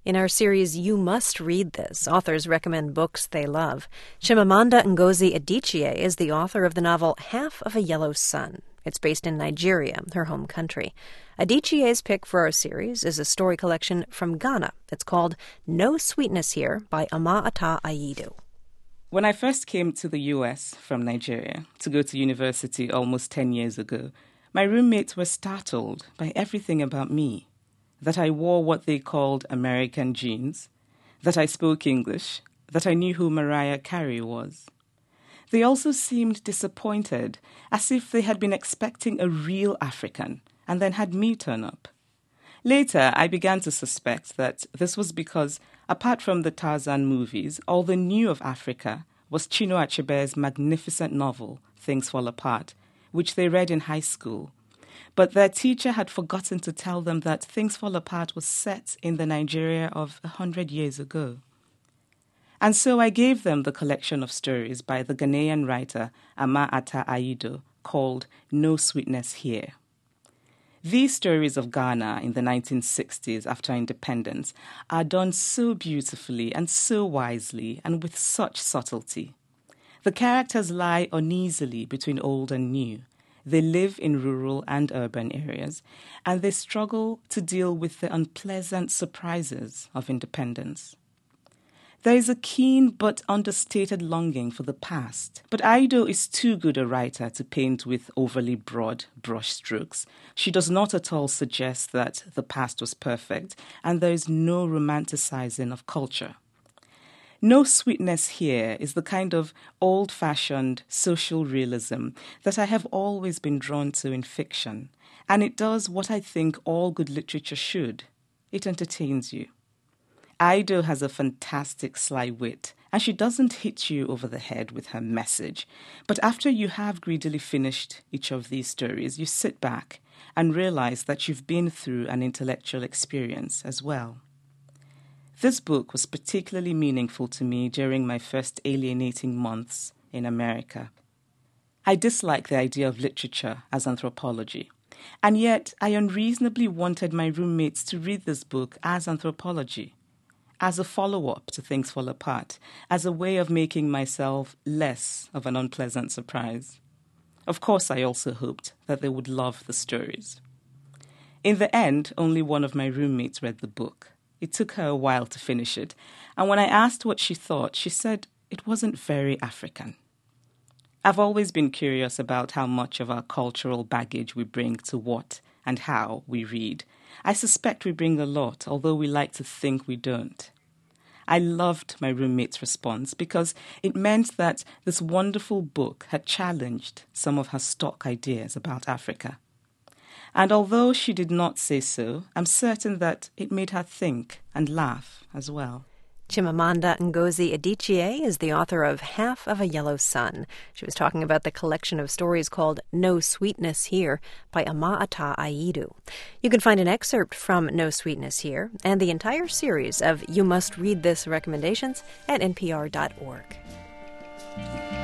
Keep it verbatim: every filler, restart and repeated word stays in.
In our series, You Must Read This, authors recommend books they love. Chimamanda Ngozi Adichie is the author of the novel Half of a Yellow Sun. It's based in Nigeria, her home country. Adichie's pick for our series is a story collection from Ghana. It's called No Sweetness Here by Ama Ata Ayido. When I first came to the U S from Nigeria to go to university almost ten years ago, my roommates were startled by everything about me. That I wore what they called American jeans, that I spoke English, that I knew who Mariah Carey was. They also seemed disappointed, as if they had been expecting a real African and then had me turn up. Later, I began to suspect that this was because, apart from the Tarzan movies, all they knew of Africa was Chinua Achebe's magnificent novel, Things Fall Apart, which they read in high school. But their teacher had forgotten to tell them that Things Fall Apart was set in the Nigeria of a hundred years ago. And so I gave them the collection of stories by the Ghanaian writer Ama Ata Ayido called No Sweetness Here. These stories of Ghana in the nineteen sixties after independence are done so beautifully and so wisely and with such subtlety. The characters lie uneasily between old and new. They live in rural and urban areas, and they struggle to deal with the unpleasant surprises of independence. There is a keen but understated longing for the past, but Ayido is too good a writer to paint with overly broad brushstrokes. She does not at all suggest that the past was perfect, and there is no romanticizing of culture. No Sweetness Here is the kind of old-fashioned social realism that I have always been drawn to in fiction, and it does what I think all good literature should. It entertains you. Ayido has a fantastic sly wit, and she doesn't hit you over the head with her message. But after you have greedily finished each of these stories, you sit back and realize that you've been through an intellectual experience as well. This book was particularly meaningful to me during my first alienating months in America. I dislike the idea of literature as anthropology, and yet I unreasonably wanted my roommates to read this book as anthropology, as a follow-up to Things Fall Apart, as a way of making myself less of an unpleasant surprise. Of course, I also hoped that they would love the stories. In the end, only one of my roommates read the book. It took her a while to finish it, and when I asked what she thought, she said it wasn't very African. I've always been curious about how much of our cultural baggage we bring to what and how we read. I suspect we bring a lot, although we like to think we don't. I loved my roommate's response because it meant that this wonderful book had challenged some of her stock ideas about Africa. And although she did not say so, I'm certain that it made her think and laugh as well. Chimamanda Ngozi Adichie is the author of Half of a Yellow Sun. She was talking about the collection of stories called No Sweetness Here by Ama Ata Ayido. You can find an excerpt from No Sweetness Here and the entire series of You Must Read This recommendations at n p r dot org.